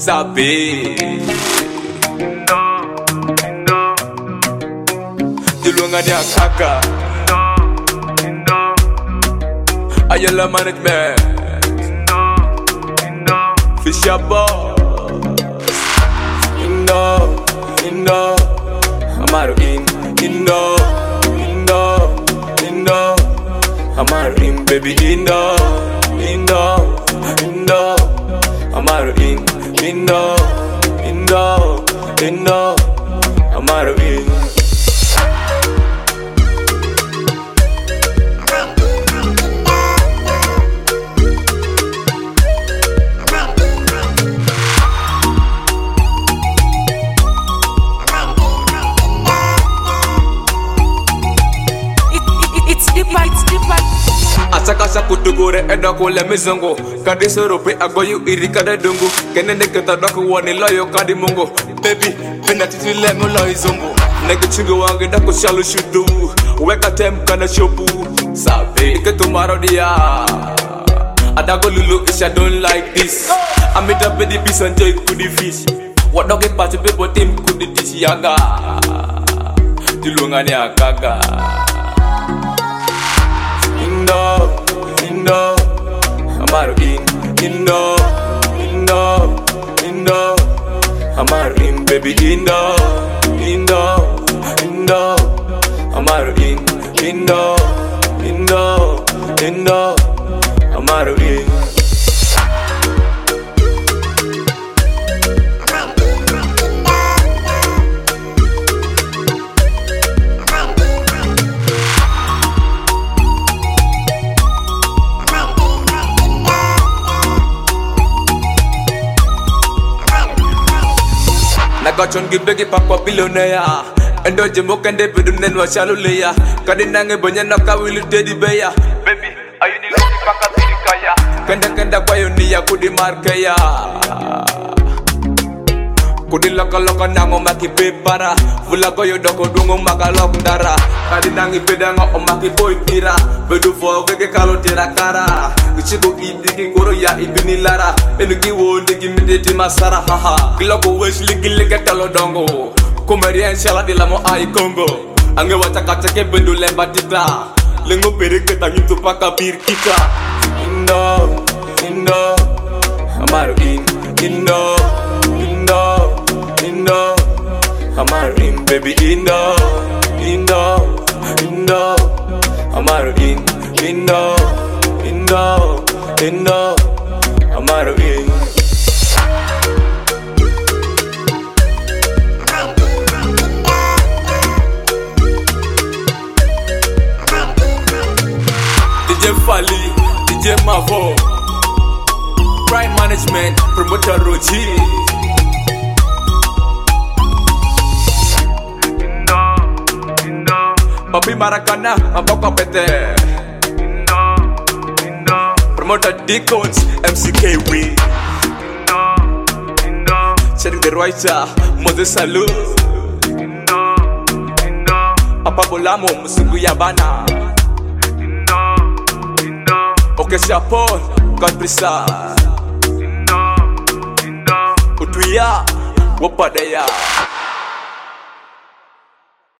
sabi Tulungan niya kaka Ayala management Fisher boss Indo Amaro Indo Amaro baby Indo Amaro Indo Amaro Asakasa kutugure edoko le mizongo Kadi sorope agoyu irikade dungu Kenende keta doku wani loyo kadi mungo Baby, pena titi lemu loyo zongo Nege chungu wangi dako shalu shudu Weka tem kana shopu Sabi ike tomorrow dia Adago lulu ish I don't like this I made up with the peace and joy to the fish What dog it party people team could the dish yaga Tulungan ya gaga Indo Amaro Indo Amaro baby Indo Amaro Indo Amaro Nagachon gibegi pakwa billionaire Endo jemo kende bedunen wa shaluleya Kadi nange bonya naka wili teddy beya Baby, ayuni lodi paka pirikaya Kenda kwa yoniya kudi markeya Kudi loka nango maki pepara Vula goyo doko dungo maka lok ndara Kadi nangi pedanga o maki boy tira Bedu fo vege kalo tira kara Kichigo idiki koro ya ibini lara Enuki wo ndigi mideti masara haha Kiloko wesh ligi talo dongo Kumerien shala di lamo ai Congo Ange wataka ke bendu lemba tita Lengo perike tangitu paka bir kita Indo Amaro Indo Amaro baby Indo Amaro Indo Amaro DJ Fali, DJ Mavo Prime Management, Promoter Roji Papi Maracana, Maboko Pete Promoter Deacons, MCK We Cedric the Writer, Moses Salou Papa Bolamo, Musugu Yabana Okay, Japon, God bless us Utuya, Wapadaya